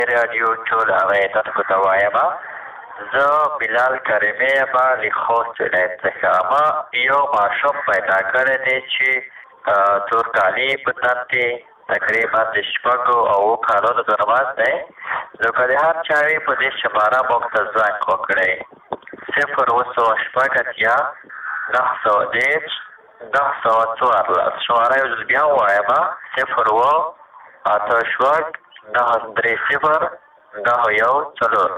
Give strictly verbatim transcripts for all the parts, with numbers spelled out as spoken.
رادیو ټول اوریدونکو ته وایم زه بلال کریمي یم له خوست ولایت څخه. ما یو ماشوم پیدا کړی دی چې تورکالي په تن کې تقریبا د شپږو اوو کالونو ترمنځ دی. نو که د هر چا وي په دې شماره موږ ته زنګ وکړئ صفر اوه سوه شپږ اتیا نهه سوه دېرش نهه سوه څوارلس. شماره یو ځل بیا ووایم صفر اوه اته شپږ نهه درې صفر نهه یو څلور.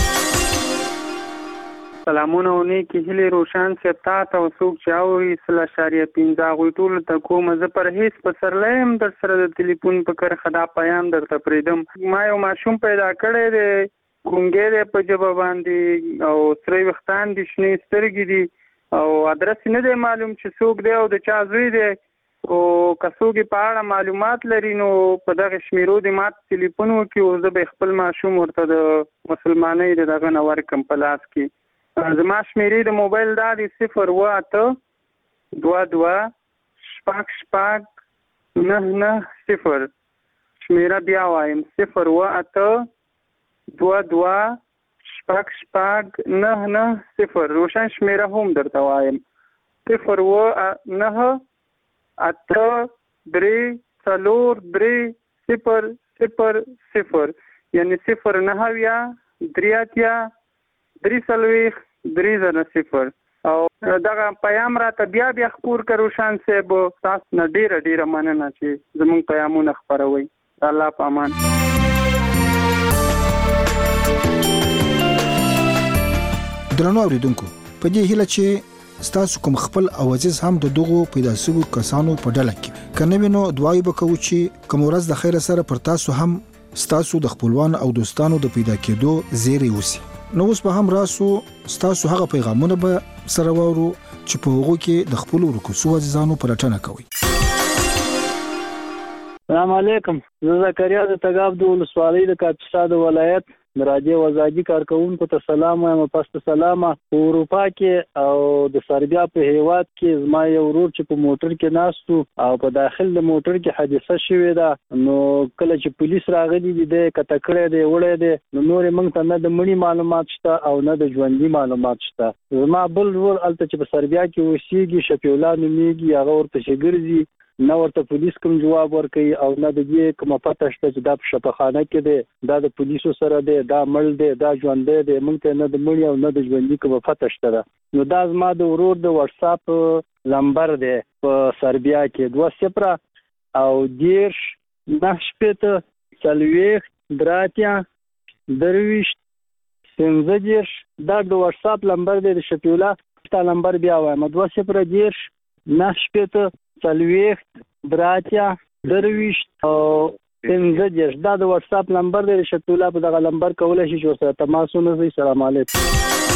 سلامونه او نیکې هیلې روشن صاحب تا ته او څوک چې اوري سل اشاریه پنځه هغوی ټولو ته کوم. زه پرهیز پسرلی یم در سره د تلیفون په کرښه دا پیام درته پرېږدم. ما یو ماشوم پیدا کړی دی ګونګی دی په ژبه باندې او سره ویښتان دي شنې سترګې دي او ادرس نه دی معلوم چې څوک دی او د چا زوی دی او که څوک یې په اړه معلومات لري نو په دغه شمیرو دې ما ته تلیفون وکړي او زه به خپل ماشوم ورته د مسلمانۍ د دغه نه ورکړم په لاس کې. زما شمیرې د موبایل دا دی صفر اوه اته دوه دوه شپږ شپږ نهه نهه صفر. شمیره بیا وایم صفر اوه اته دوه دوه شپږ شپږ نهه نهه صفر. روشن شمیره هم درته وایم صفر اوه نهه اته درې څلور درې صفر صفر صفر یعنی صفر نهه اویا درې اتیا درې څلوېښت درې زره صفر. او دغه پیام راته بیا بیا خپور کړه روشن صاحب. تاسو نه ډېره ډېره مننه چې زموږ پیامونه خپروئ. الله په امان. درنو اوریدونکو په دې هیله چې ستاسو کوم خپل اوازیز هم د دغو پیدا شوو کسانو په ډله کې کنه وینو دعای وکړو چې کوم ورځ د خیر سره پر تاسو هم ستاسو د خپلوان او دوستانو د پیدا کېدو زیری وسی. نو اوس به هم راسو ستاسو هغه پیغامونه به سره وورو چې په هغو کې د خپل ورکوسو عزیزانو پلټنه کوي. السلام علیکم. زه زکریا د تګاب د ولسوالۍ د کاپیسا د ولایت د راډیو وزاجي کارکونکو ته سلام وایم. پس سلامه په اروپا کې او د سربیا په هیواد کې زما یو ورور چې په موټر کې ناستو او په داخل د موټر کې حادثه شوې ده. نو کله چې پولیس راغلي دي د کته کړی دی وړی دی نو نورې موږ ته نه د مړي معلومات شته او نه د ژوندي معلومات شته. زما بل ورور هلته چې په سربیا کې اوسېږي شفیع الله نومېږي هغه ورپسې ګرځي نه ورته پولیس کوم جواب ورکوي او نه د دې کومه پته شته چې دا په شفاخانه کې دی دا د پولیسو سره دی دا مړ دی دا ژوندی دی موږ ته نه د مړي او نه د ژوندي کومه پته شته ده. نو دا زما د ورور د واتساپ نمبر دی په سربیا کې دوه صفر او دېرش نهه شپېته څلوېښت درې اتیا درویشت پنځه دېرش دا د واتساپ نمبر دی د شفیع الله. دا نمبر بیا وایم دوه صفر دېرش نهه شپېته څلوېښت درې اتیا درویشت او پنځه دېرش دا د واتساپ نمبر دی. شفیع الله په دغه نمبر کولی شي چې ورسره تماس ونیسئ. سلام علیکم.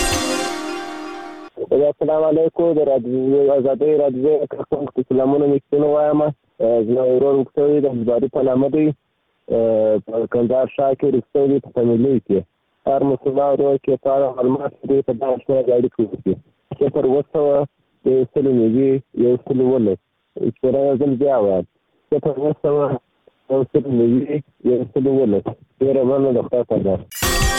السلام علیکم. د رادیو ازادۍ راډیو کارکونکو ته سلامونه مې وایم. زما ورور رخصوي د حزباري په نامه دی په کندهار ښار کې رخصوي په فامیلۍ کې هر مسلمان ورور کې په اړه معلومات دی په دغه شمېره اړیکې وکړي صفر اوه سوه یو سل نوي یو سل اوولس. شمېره یو ځل بیا وایم صفر اوه سوه یو سل نوي یو سل اوولس. ډېره مننه د خدای په امان.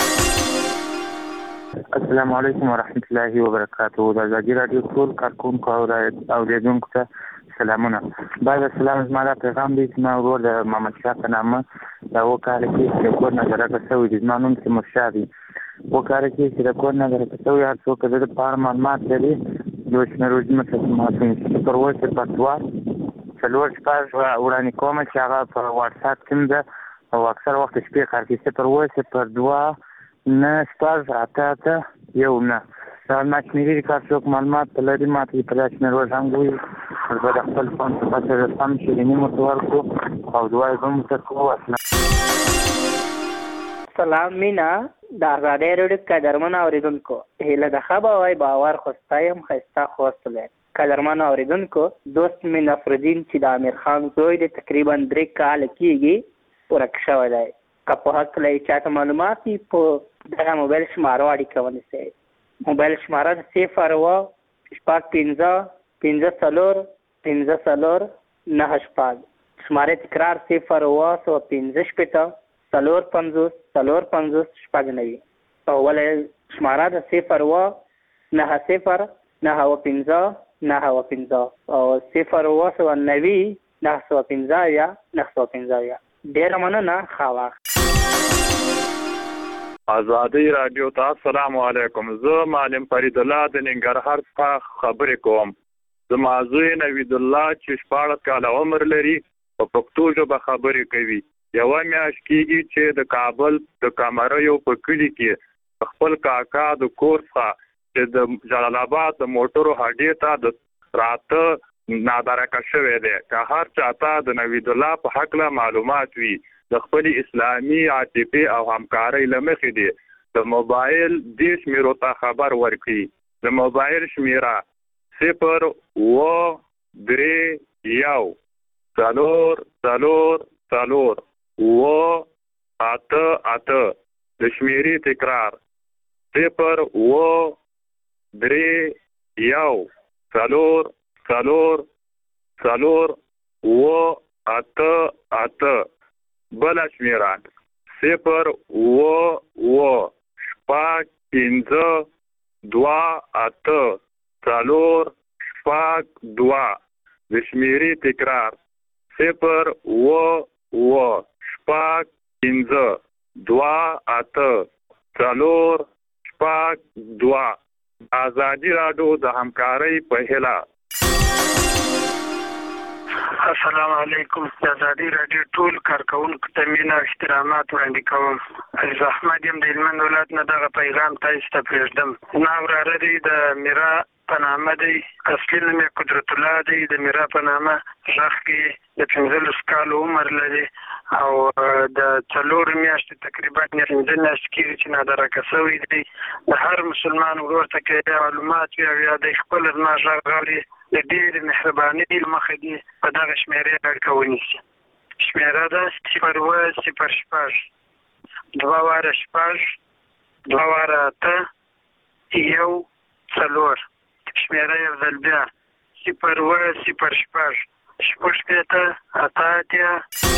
السلام علیکم ورحمت الله وبرکاته. د ازادي راډیو ټول کارکونکو او اوریدونکو ته سلامونه. بعد السلام زما دا پیغام دی چې ما ورور د محمد شاه په نامه دا اووه کاله کې د کور نه درکه شوی دی. زما نوم تیمورشاه دی. اووه کاله کې چې د کور نه درکه شوی هر څوک د ده په اړه معلومات لري یو شمېر ورځې صفر اوه صفر دوه څلور شپږ وړاندې کومه چې هغه په واټساپ کې ده او اکثر وخت شپې کار کوي. صفر اوه صفر دوه نه شپږ اته اته یو نه. دا ما شمېرې کار څوک معلومات لري ما ته په دا شمېر ورزنګ ووایي ورته د خپل فون په پسې د سم شیریني ورته ورکړو او دعا یې به مو ورته کوو. سلام مینا د ازادۍ راډیو قدرمنو اورېدونکو هیله ده ښه به وای باور خو ستا یم ښایسته خوست ولایت. قدرمنو اورېدونکو دوست مې نصرالدین چې د امیر خان زوی دی تقریبا درې کاله کېږي ورک شوی دی. که په هکله یې چاته معلومات وي په دغه موبایل شمارو اړیکه ونیسئ. موبایل شماره صفر اوه شپږ پنځه پنځه څلور پنځه څلور نهه شپږ. شماره تکرار صفر اوه سوه پنځه شپېته څلور پنځوس څلور پنځوس شپږ نوي او ولې شماره د صفر اوه نهه صفر نهه اوه پنځه نهه اوه پنځه او صفر اوه سوه نوي نهه سوه پنځه اویا نهه سوه پنځه اویا. ډېره مننه. ښه وخت. ازادي راډیو ته السلام علیکم. زه معلم فرید الله د ننګرهار څخه خبرې کوم. زما زوی نوید الله چې شپاړس کاله عمر لري په پښتو ژبه خبرې کوي. یوه میاشت کېږي چې د کابل د کامریو په کلي کې خپل کاکا د کور څخه چې د جلال آباد د موټرو هډې ته د راته نادرکه شوی دی. که هر چاته د نوید الله په هکله معلومات وي د خپل اسلامي عاطفې او همکارۍ له مخې دی د موبایل دې شمیرو ته خبر ورکړي. د موبایل شمیره صفر اوه درې یو څلور څلور څلور اوه اته اته. د شمیرې تکرار صفر اوه درې یو څلور څلور څلور اوه اته اته. بله شمیره صفر اوه اوه شپږ پنځه دوه اته څلور شپږ دوه. د شمیرې تکرار صفر اوه اوه شپږ پنځه دوه اته څلور شپږ دوه. ازادي راډیو د همکارۍ په هیله. السلام علیکم. د ازادي راډیو ټول کارکونکو ته مینه او احترامات وړاندې کوم. عزیز احمد یم د هلمند ولایت نه. دغه پیغام تاسو ته پرېږدم. زما وراره دی د میرا په نامه دی. اصلي نوم یې قدرت الله دی. د میرا په نامه غږ کې د پنځلس کالو عمر لري او د څلورو میاشتې تقریبا پنځه میاشتې کېږي چې نادرکه شوی دی. د هر مسلمان ورور ته که معلومات وي او یا د خپل زما غږ اوري د ډېرې مهربانۍ له مخې دې په دغه شمېرې اړیکه ونیسي. شمېره ده صفر اوه صفر شپږ دوه واره شپږ دوه واره اته یو څلور. شمېره یو ځل بیا صفر اوه صفر شپږ شپږ شپېته اته اتیا.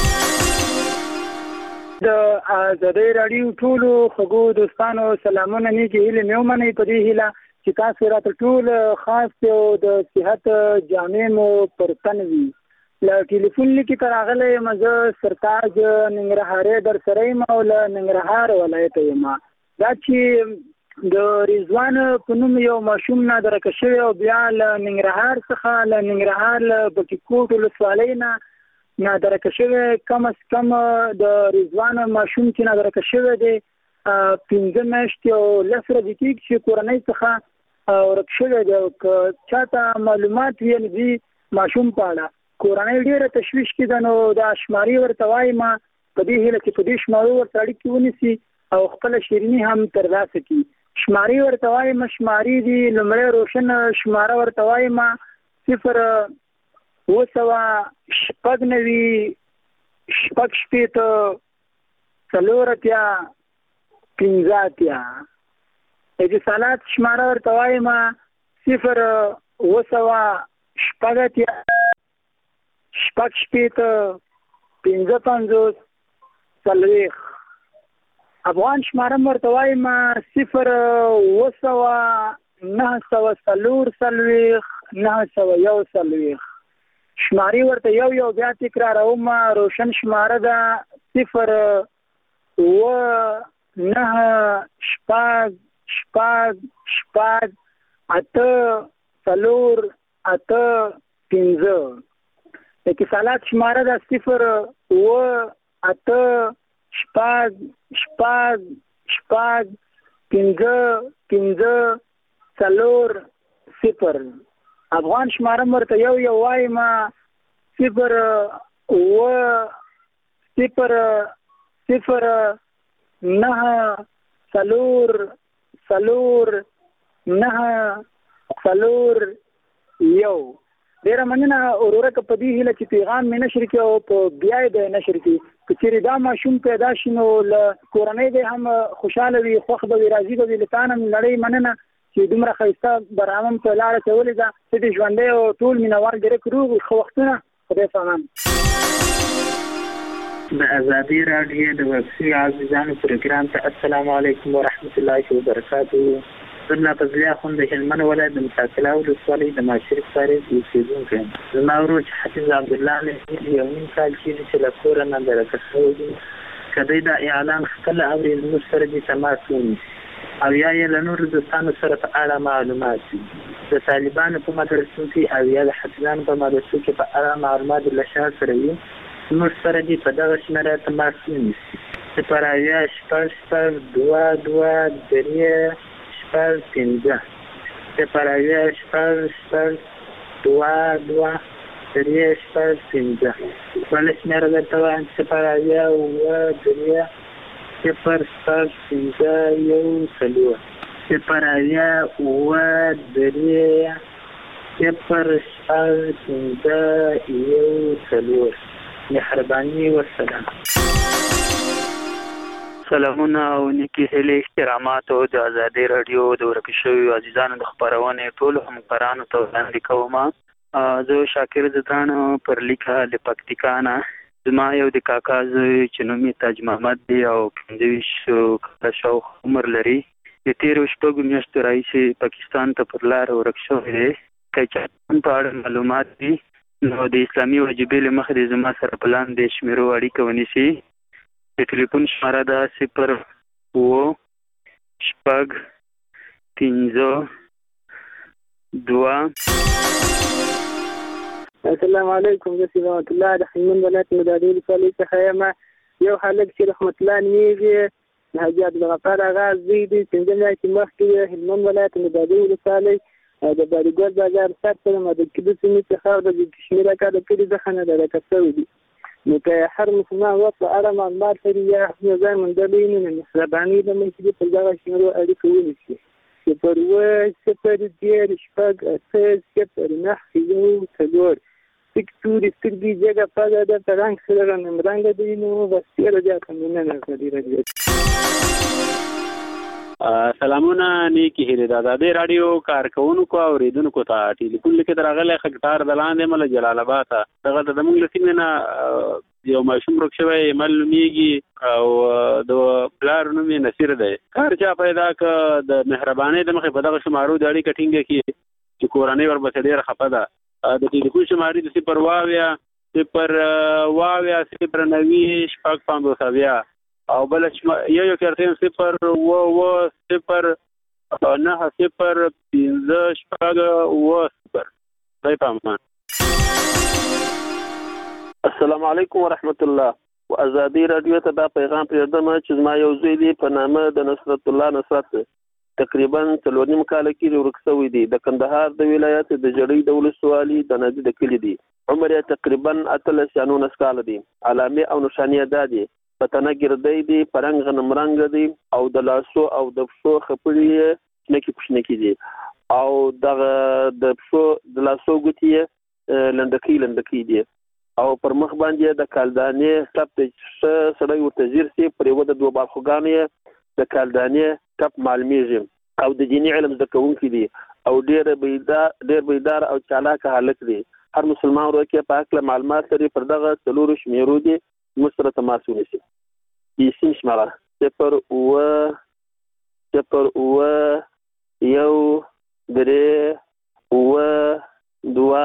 د ازادۍ راډیو ټولو خوږو دوستانو سلامونه. نیکې هیلې مې ومنئ په دې هیله چې تاسو راته ټول خاص یو د صحت جامع مو پر تن وي. له ټلیفون لیکې ته راغلی یم. زه سرتاج ننګرهارۍ در سره یم او له ننګرهار ولایته یم. دا چې د رضوان په نوم یو ماشوم نادرکه شوی او بیا له ننګرهار څخه له ننګرهار له بټي کوټ ولسوالۍ نه نادرکه شوی. کم از کم د رضوان ماشوم چې نادرکه شوی دی پنځه میاشتې او لس ورځې کېږي چې کورنۍ څخه ورک شوی دی. او که چاته معلومات وي د دې ماشوم په اړه کورنۍ ډېره تشویش کې ده نو دا شمارې ورته وایم په دې هیله چې په دې شمارو ورته اړیکې ونیسي او خپله شیریني هم ترلاسه کړي. شمارې ورته وایم شمارې دي. لومړی روشن شماره ورته وایم صفر اوه سوه شپږ نوي شپږ شپېته څلور اتیا پنځه اتیا. اتصالات شماره ورته وایم صفر اوه سوه شپږ اتیا شپږ شپېته پنځه پنځوس څلوېښت. افغان شماره ورته وایم صفر اوه سوه نهه سوه څلور څلوېښت نهه سوه یو څلوېښت. شمارې ورته یو یو بیا تکراروم. روشن شماره ده صفر اوه نهه شپږ شپږ شپږ اته څلور اته پنځه. اتصالات شماره ده صفر اوه اته شپږ شپږ شپږ پنځه پنځه څلور صفر. افغان شماره ورته یو یو وایم صفر اوه صفر صفر نهه څلور څلور نهه څلور یو. ډېره مننه وروره که په دې هیله چې پیغام مې نشر کړي او په بیا یې به نشر کړي. که چېرې دا ماشوم پیدا شي نو له کورنۍ به هم خوشحاله وي خوښ به وي راضي به وي. له تا نه نړۍ مننه چې دومره ښایسته برنامه په لاره اچولې ده. زه دې ژوندی او ټول مینهوال ډېرک روغ ښه وختونه. خدای پامان. د ازادي راډیو د ویبسي عزیزانو پروګرام ته السلام علیکم ورحمت الله وبرکاته. زما په ځای خو د هلمند ولایت د مساکلا ولسوالۍ د ماشریف فارز اوسیدونکی یم. زما ورور چې حفیظ عبدالله نه یو نیم کال کېږي چې له کوره نه درکه شوی دی. که دوی دا اعلان خپله اوري زموږ سره دې تماس ونیسي او یا یې له نورو دوستانو سره په اړه معلومات وي. د طالبانو په مدرسو کې او یا د حفیظانو په مدرسو کې په اړه معلومات له شا سره وي، زموږ سره دې په دغه شمېره تماس ونیسي. صفر اویا شپږ شپږ دوه دوه درې شپږ پنځه صفر اویا شپږ شپږ دوه دوه درې شپږ پنځه بله شمېره درته وایم صفر اویا اووه درې صفر شپږ پنځه یو څلور صفر اویا اووه درې صفر شپږ پنځه یو څلور. مهرباني والسلام. سلامونه او نیکی هیلې احترامات او د ازادي رادیو د ورکې شویو عزیزانو د خپرونې ټولو همکارانو ته وړاندې کوم. زه شاکر زدان پر لیکه د پکتیکا نه. زما یو د کاکا زوی چې نوم یې تاج محمد دی او پنځه ویشت کاله شاوخوا عمر لري. د تېرو شپږو میاشتو راهیسې پاکستان ته پر لاره ورک شوی دی. که چا په اړه معلومات دي نو د اسلامي وجیبې له مخې د زما سره په لاندې شمیرو اړیکه ونیسي. د ټلیفون شماره ده صفر اووه شپږ پنځه دوه. السلام علیکم. زه صبغت الله د هلمند ولایت مدادي ولسوالۍ څخه یم. یو هلک چې رحمت الله نومیږي د حاجي عبدالغفار اغا زوی دی. پنځه میاشتې مخکې هلمند ولایت مدادي ولسوالۍ د باریګل بازار سر سره د کلي سیمې څخه د کشمیر اکا د کلي څخه نه درکه شوی دی. نو که هر مسلمان وخت په اړه معلومات لري یا خپل ځای موندلی نو د مهربانۍ له مخې دې پر دغه شمیرو اړیکه ونیسي. صفر اووه صفر دېرش شپږ اته صفر نهه یو څلور. سپک تورې سترګې جګه پزه ده په رنګ سره غنمرنګه دی. نو بس ډېره زیاته مننه ازادي راډیو. سلامونه نیکی هیلې د ازادي راډیو کارکوونکو او اورېدونکو ته. ټلیفون لیکې راغلی خکټار د لاندې مله جلال آباد ته. دغه ته زموږ له سیمې نه یو ماشوم ورک شوی مل نومیږي او د پلار نوم یې نصیر دی. هر چا پیدا که د مهربانۍ د مخې په دغه شمارو د اړیکه ټینګه کړي چې کورنۍ ورپسې ډېره خفه ده. د ټلیفون شمارې د صفر واویا صفر واویا صفر نوي شپږ پنځوس اویا او بل یو یو کارتین صفر اووه اووه صفر نهه صفر پنځه شپږ اووه صفر. خدای په امان. السلام علیکم ورحمت الله. و ازادي راډیو ته دا پیغام پرېږدم چې زما یو زوی دی په نامه د نصرت الله نصرت تقریبا څلور نیم کاله کې ورک شوی دی. د کندهار د ولایت د جړۍ د ولسوالۍ د نادي د کلي دی. عمر یې تقریبا اتلس یا نولس کاله دی. علامې او نښانې دا دي: پتنه ګردی دی، پرنګ غنم رنګ دی او د لاسو او د پښو خپړې یې شنکې پشنکې دي او دغه د پښو د لاسو ګوتې یې لنډکۍ لنډکۍ دي او پر مخ باندې د کالدانې ټپ دی. ښه سړی ورته ځیر سي پر یوه د دوه باړخوګانو یې د کالدانې ټپ معلومیږي او د دیني علم زده کوونکي دي او ډېر بیدار ډېر بیدار او چالاکه هلک دی. هر مسلمان ورو کې په هکله معلومات لري پر دغه څلورو شمیرو دي موږ سره تماس ونیسي. سیم شماره صفر اووه صفر اووه یو درې اووه دوه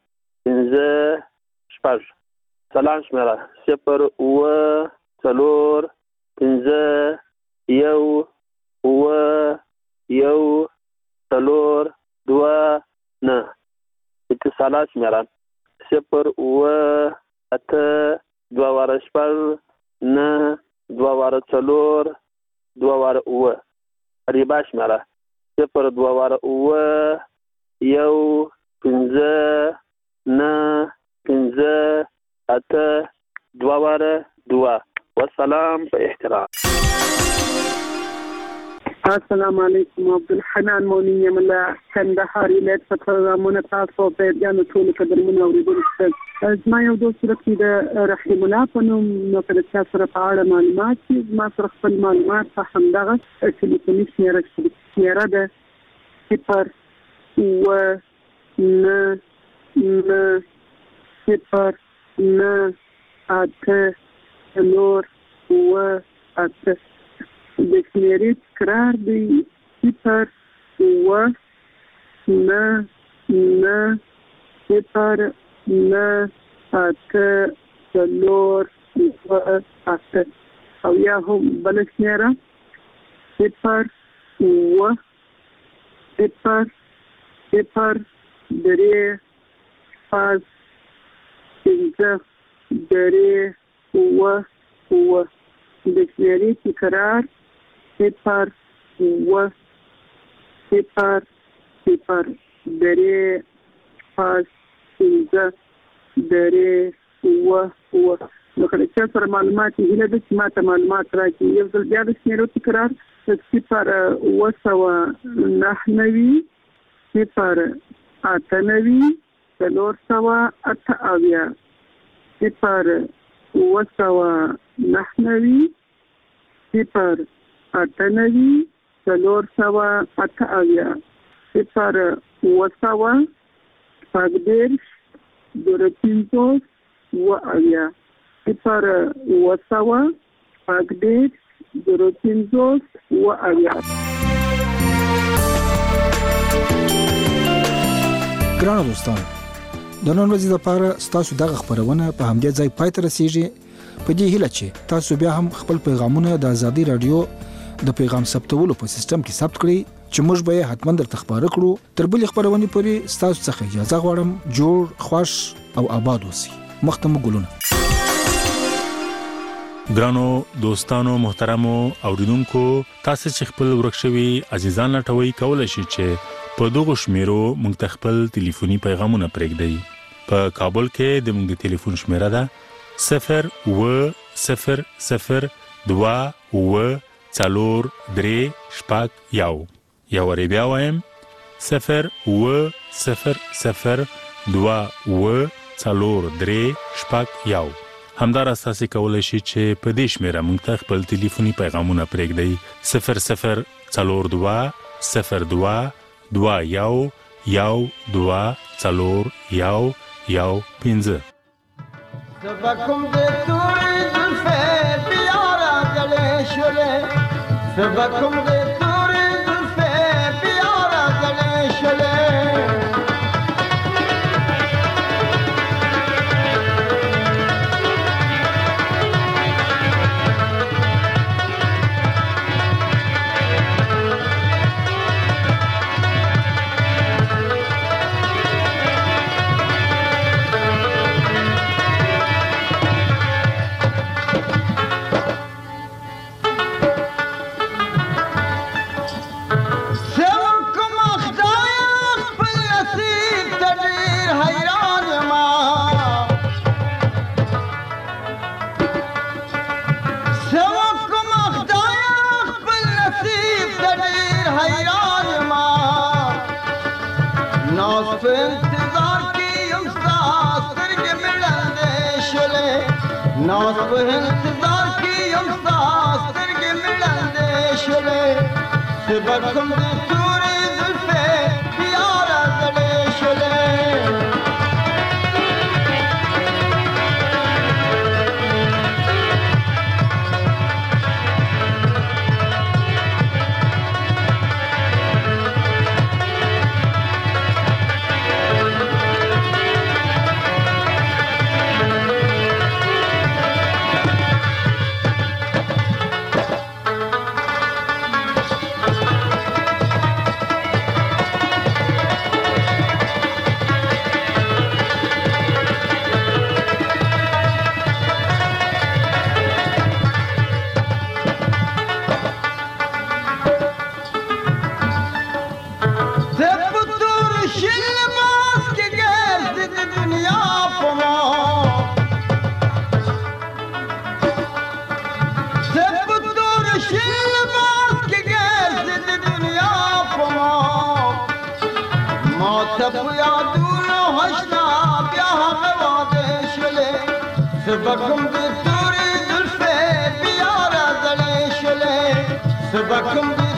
پنځه شپږ. سلام شماره صفر اووه څلور پنځه یو اووه یو څلور دوه نه. اتصالات شماره صفر اووه اته دوه واره شپږ نه دوه واره څلور دوه واره اووه. ریبا شماره صفر دوه واره اووه یو پنځه نه پنځه اته دوه واره دوه. والسلام په احترام. السلام علیکم. عبدالحنان مؤمن یم له کندهار ولایت څخه پروګرامونه تاسو ته بیانو ټولو قدرمنو اورېدونکو. زما یو دوست چې د رحیم الله په نوم نو که د چا سره په اړه معلومات وي زما سره خپل معلومات په همدغه ټلیفوني شمېره شمېره ده صفر اووه نه نه صفر نه اته څلور اووه اته. د شمېرې تکرار دی صفر اووه نه نه صفر نه اته څلور اووه اته. او یا هم بله شمېره صفر اووه صفر صفر درې شپږ پنځه درې اووه اووه. د شمېرې تکرار صفر اووه صفر صفر درې شپږ پنځه درې اووه اووه. نو کله چې سره معلومات هیله ده چې ماته معلومات راکړي. یو ځل بیا د شمېرو تکرار صفر اووه سوه نهه نوي صفر اته نوي څلور سوه اته اویا صفر اووه سوه نهه نوي صفر اته نوي څلور سوه اته اویا صفر اووه سوه شپږ دېرش زر پنځوس اووه اویا صفر اووه سوه شپږ دېرش زر پنځوس اووه اویا. ګرانو دوستانو، د نن ورځې لپاره ستاسو دغه خبرونه په همدې ځای پای ته رسیږي. په دې هیله چې تاسو بیا هم خپل پیغامونه د ازادي رادیو د پیغام ثبتولو په سیستم کې ثبت کړئ چې موږ به یې حتما درته خبره کړو. تر بلې خبرونې پورې ستاسو څخه اجازه غواړم. جوړ، خوښ او آباد اوسئ. مخته مو ګلونه. ګرانو دوستانو، محترمو اوریدونکو، تاسو چې خپل ورک شوي عزیزان لټوي کولای شئ چې په دغه شمیرو موږ ته خپل ټلیفوني پیغامونه پرېږدئ. په کابل کې د موږ د ټلیفون شمیره ده صفر اووه صفر صفر دوه اووه څلور درې شپږ یو. یا وری بیا وایم صفر اووه صفر صفر دوه اووه څلور درې شپږ یو. همداراز تاسو کولای شئ چې په دې شمیره موږ ته خپل ټلیفوني پیغامونه پرېږدئ صفر صفر څلور دوه صفر دوه دوه یو یو دوه څلور یو یو پنځه. سبکم دې تورې زلفې پیارا غلې شولې سبکم دې تورې زلفې پیارا غلې شولې. ناز په انتظار کې یم ستا سترګې مې ړندې شولې سبکم دې تورې زلفې پیاره زړې شولې. سبکم دې تورې زلفې پیاره زړې شولې سبکم